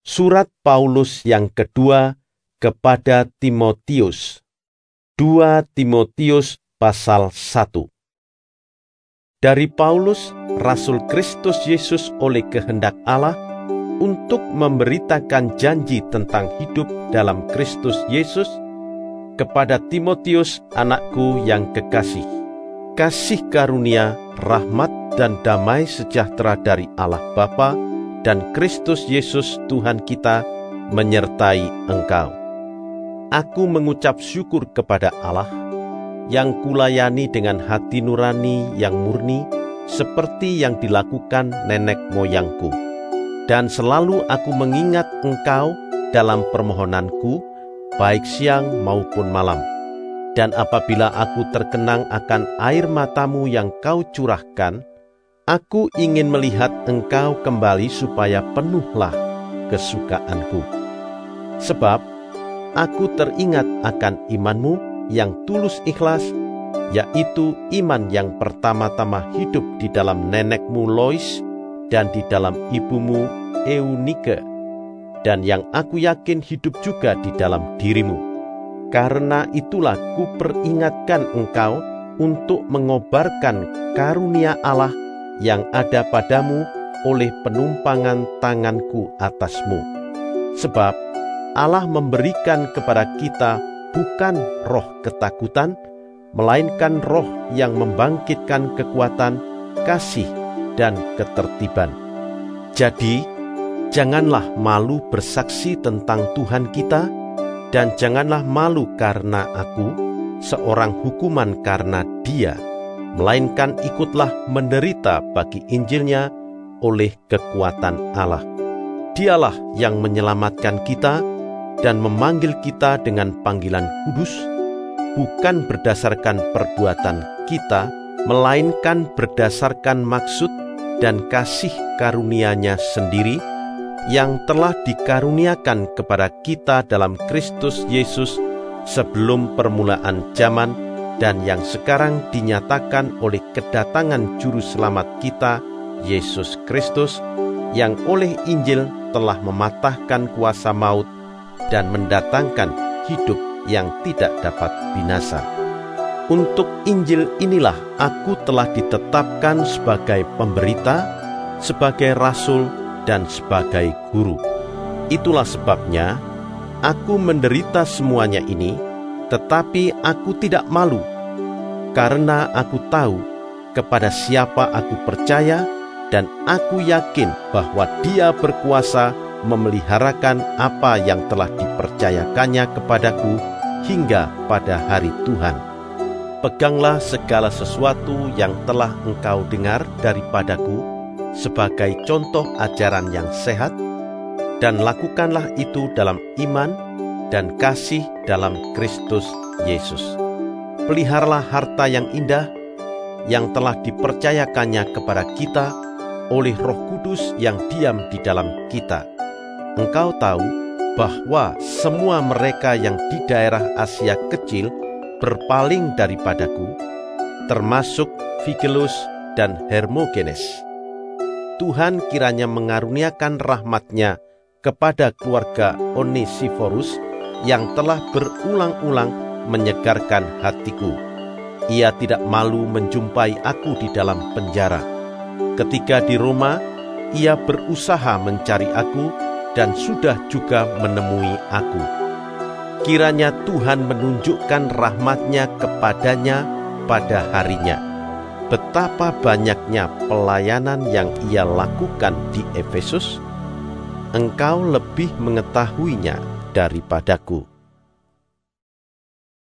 Surat Paulus yang kedua kepada Timotius. 2 Timotius pasal 1. Dari Paulus, Rasul Kristus Yesus oleh kehendak Allah, untuk memberitakan janji tentang hidup dalam Kristus Yesus, kepada Timotius anakku yang kekasih. Kasih karunia, rahmat dan damai sejahtera dari Allah Bapa dan Kristus Yesus Tuhan kita menyertai engkau. Aku mengucap syukur kepada Allah yang kulayani dengan hati nurani yang murni seperti yang dilakukan nenek moyangku. Dan selalu aku mengingat engkau dalam permohonanku, baik siang maupun malam. Dan apabila aku terkenang akan air matamu yang kau curahkan, aku ingin melihat engkau kembali supaya penuhlah kesukaanku. Sebab aku teringat akan imanmu yang tulus ikhlas, yaitu iman yang pertama-tama hidup di dalam nenekmu Lois dan di dalam ibumu Eunike, dan yang aku yakin hidup juga di dalam dirimu. Karena itulah kuperingatkan engkau untuk mengobarkan karunia Allah yang ada padamu oleh penumpangan tanganku atasmu. Sebab Allah memberikan kepada kita bukan roh ketakutan, melainkan roh yang membangkitkan kekuatan, kasih, dan ketertiban. Jadi, janganlah malu bersaksi tentang Tuhan kita, dan janganlah malu karena aku, seorang hukuman karena Dia, melainkan ikutlah menderita bagi Injilnya oleh kekuatan Allah. Dialah yang menyelamatkan kita dan memanggil kita dengan panggilan kudus, bukan berdasarkan perbuatan kita, melainkan berdasarkan maksud dan kasih karunia-Nya sendiri, yang telah dikaruniakan kepada kita dalam Kristus Yesus sebelum permulaan zaman, dan yang sekarang dinyatakan oleh kedatangan Juru Selamat kita, Yesus Kristus, yang oleh Injil telah mematahkan kuasa maut dan mendatangkan hidup yang tidak dapat binasa. Untuk Injil inilah aku telah ditetapkan sebagai pemberita, sebagai rasul, dan sebagai guru. Itulah sebabnya aku menderita semuanya ini, tetapi aku tidak malu, karena aku tahu kepada siapa aku percaya, dan aku yakin bahwa Dia berkuasa memeliharakan apa yang telah dipercayakannya kepadaku hingga pada hari Tuhan. Peganglah segala sesuatu yang telah engkau dengar daripadaku sebagai contoh ajaran yang sehat, dan lakukanlah itu dalam iman dan kasih dalam Kristus Yesus. Peliharalah harta yang indah yang telah dipercayakannya kepada kita oleh Roh Kudus yang diam di dalam kita. Engkau tahu bahwa semua mereka yang di daerah Asia Kecil berpaling daripadaku, termasuk Figelus dan Hermogenes. Tuhan kiranya mengaruniakan rahmat-Nya kepada keluarga Onesiforus yang telah berulang-ulang menyegarkan hatiku. Ia tidak malu menjumpai aku di dalam penjara. Ketika di Roma, ia berusaha mencari aku dan sudah juga menemui aku. Kiranya Tuhan menunjukkan rahmat-Nya kepadanya pada harinya. Betapa banyaknya pelayanan yang ia lakukan di Efesus, engkau lebih mengetahuinya daripadaku.